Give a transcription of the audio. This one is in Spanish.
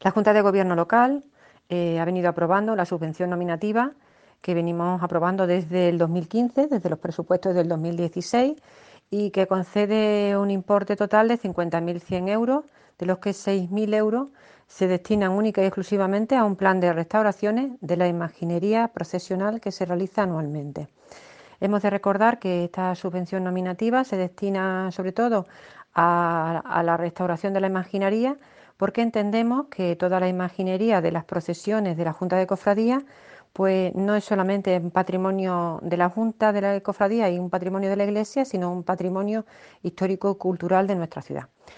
La Junta de Gobierno local ha venido aprobando la subvención nominativa que venimos aprobando desde el 2015, desde los presupuestos del 2016, y que concede un importe total de 50.100 euros, de los que 6.000 euros se destinan única y exclusivamente a un plan de restauraciones de la imaginería procesional que se realiza anualmente. Hemos de recordar que esta subvención nominativa se destina sobre todo a la restauración de la imaginería, porque entendemos que toda la imaginería de las procesiones de la Junta de Cofradía pues no es solamente un patrimonio de la Junta de la Cofradía y un patrimonio de la Iglesia, sino un patrimonio histórico-cultural de nuestra ciudad.